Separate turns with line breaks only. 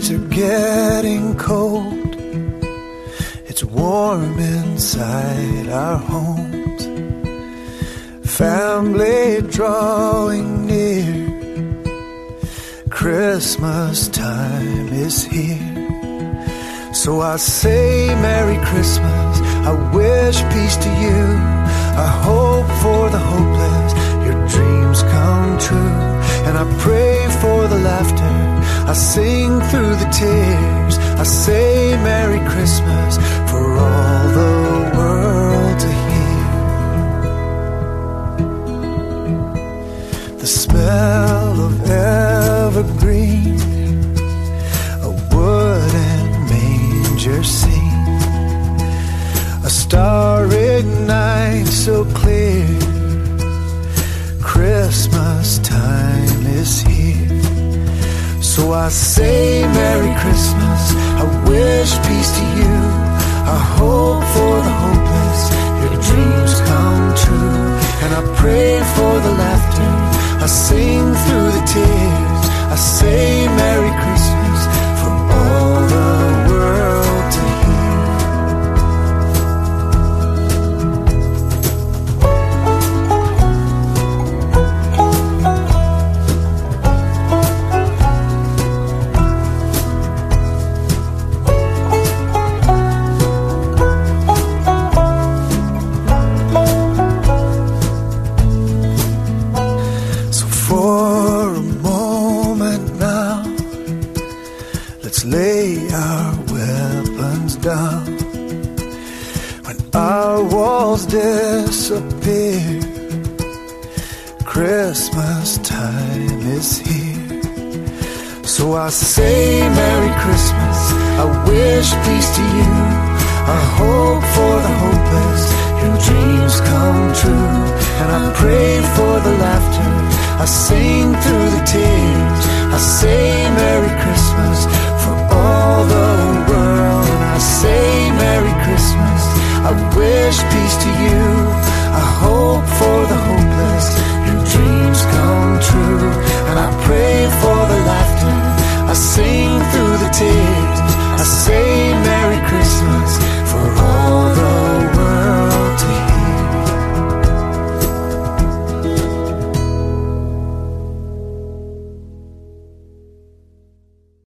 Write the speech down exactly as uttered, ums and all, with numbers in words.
days are getting cold. It's warm inside our homes. Family drawing near. Christmas time is here. So I say Merry Christmas. I wish peace to you. I hope for the hopeless, your dreams come true. And I pray for the laughter, I sing through the tears. I say Merry Christmas for all the world to hear. The smell of evergreen, a wooden manger scene, a starry night so clear. Christmas time is here. So I say Merry Christmas. I wish peace to you. I hope for the hopeless, your dreams come true. And I pray for the laughter, I sing through the tears. I say Merry Christmas for all the world to hear. Lay our weapons down. When our walls disappear, Christmas time is here. So I say Merry Christmas. I wish peace to you. I hope for the hopeless, your dreams come true. And I pray for the laughter, I sing through the tears. I say Merry Christmas for all the world.